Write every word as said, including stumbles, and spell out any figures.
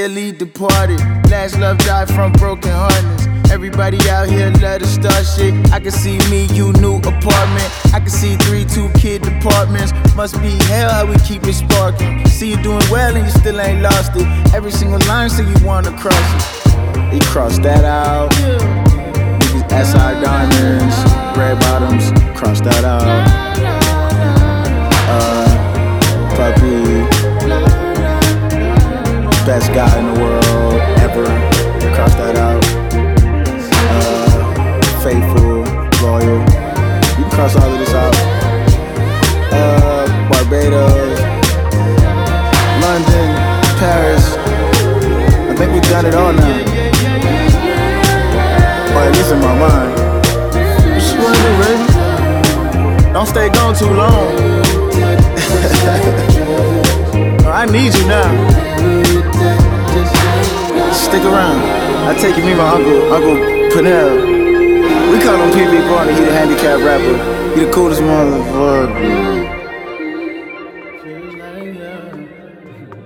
sincerely departed. Last love died from broken heartness. Everybody out here love to start shit. I can see me, you, new apartment. I can see three, two kid departments. Must be hell how we keep it sparking. See you doing well and you still ain't lost it. Every single line say you wanna cross it. He crossed that out. Niggas S I diamonds, red bottoms, cross that out. Uh, puppy, best guy in the world ever, cross that out. Uh, faithful, loyal, you can cross all of this out. Uh, Barbados, London, Paris, I think we've done it all now. Or at least in my mind. What you wanna do, baby? Don't stay gone too long. I need you now. Stick around. I take you, me, my uncle, Uncle Pernell. We call him P B Barney, he the handicapped rapper. He the coolest motherfucker.